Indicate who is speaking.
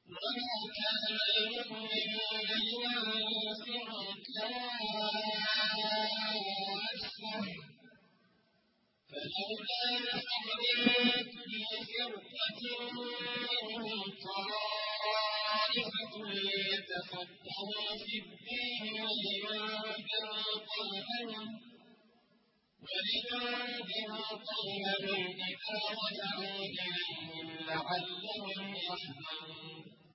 Speaker 1: وما كان المؤمنون لينفروا كافة فلولا نفر من كل فرقة منهم طائفة ليتفقهوا في الدين ولينذروا قومهم إذا رجعوا إليهم لعلهم يحذرون